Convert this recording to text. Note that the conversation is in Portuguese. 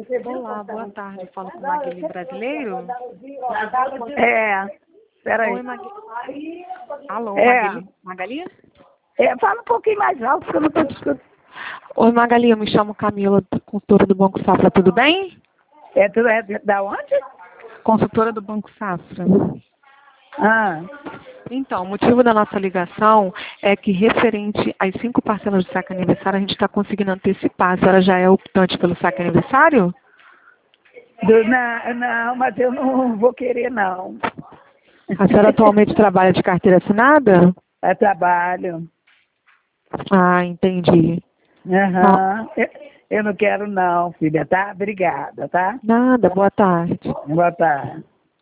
Olá, boa tarde. Falo com Maguile Brasileiro. Peraí. Oi, Alô, É. Magali? Fala um pouquinho mais alto, que eu não estou discutindo. Oi, Magali, eu me chamo Camila, consultora do Banco Safra, tudo bem? Tu é da onde? Consultora do Banco Safra. Ah, Então, o motivo da nossa ligação é que, referente às 5 parcelas do saque aniversário, a gente está conseguindo antecipar. A senhora já é optante pelo saque aniversário? não, mas eu não vou querer, não. A senhora atualmente trabalha de carteira assinada? É trabalho. Ah, entendi. Aham. Eu não quero, não, filha, tá? Obrigada, tá? Nada, boa tarde. Boa tarde.